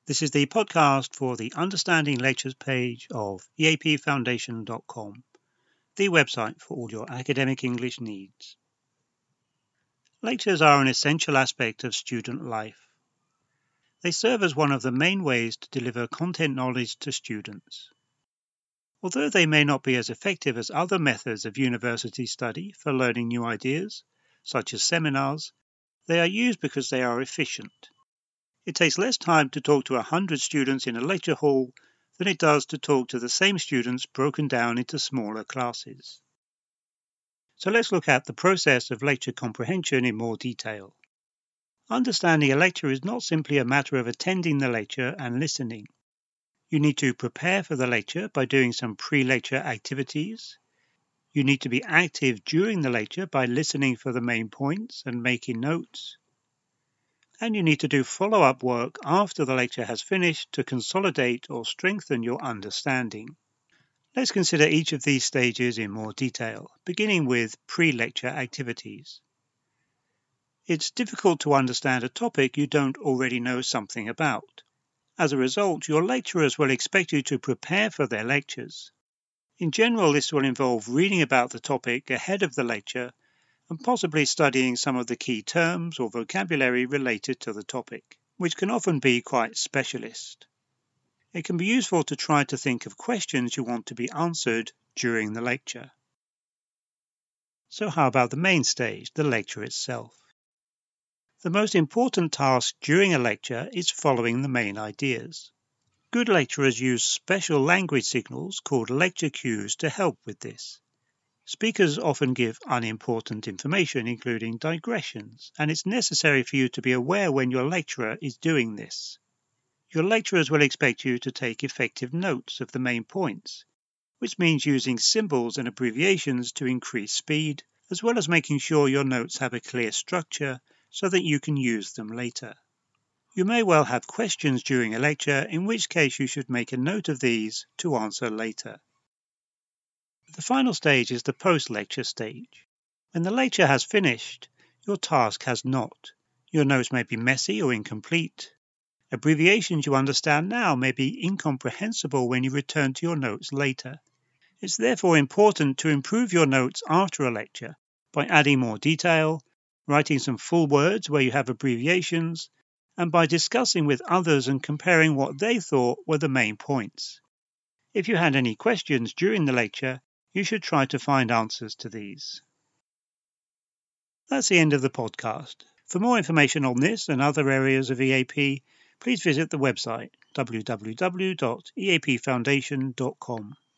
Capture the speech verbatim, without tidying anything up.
This is the podcast for the Understanding Lectures page of e a p foundation dot com, the website for all your academic English needs. Lectures are an essential aspect of student life. They serve as one of the main ways to deliver content knowledge to students. Although they may not be as effective as other methods of university study for learning new ideas, such as seminars, they are used because they are efficient. It takes less time to talk to a hundred students in a lecture hall than it does to talk to the same students broken down into smaller classes. So let's look at the process of lecture comprehension in more detail. Understanding a lecture is not simply a matter of attending the lecture and listening. You need to prepare for the lecture by doing some pre-lecture activities. You need to be active during the lecture by listening for the main points and making notes. And you need to do follow-up work after the lecture has finished to consolidate or strengthen your understanding. Let's consider each of these stages in more detail, beginning with pre-lecture activities. It's difficult to understand a topic you don't already know something about. As a result, your lecturers will expect you to prepare for their lectures. In general, this will involve reading about the topic ahead of the lecture and possibly studying some of the key terms or vocabulary related to the topic, which can often be quite specialist. It can be useful to try to think of questions you want to be answered during the lecture. So how about the main stage, the lecture itself? The most important task during a lecture is following the main ideas. Good lecturers use special language signals called lecture cues to help with this. Speakers often give unimportant information, including digressions, and it's necessary for you to be aware when your lecturer is doing this. Your lecturers will expect you to take effective notes of the main points, which means using symbols and abbreviations to increase speed, as well as making sure your notes have a clear structure so that you can use them later. You may well have questions during a lecture, in which case you should make a note of these to answer later. The final stage is the post-lecture stage. When the lecture has finished, your task has not. Your notes may be messy or incomplete. Abbreviations you understand now may be incomprehensible when you return to your notes later. It's therefore important to improve your notes after a lecture by adding more detail, writing some full words where you have abbreviations, and by discussing with others and comparing what they thought were the main points. If you had any questions during the lecture, you should try to find answers to these. That's the end of the podcast. For more information on this and other areas of E A P, please visit the website w w w dot e a p foundation dot com.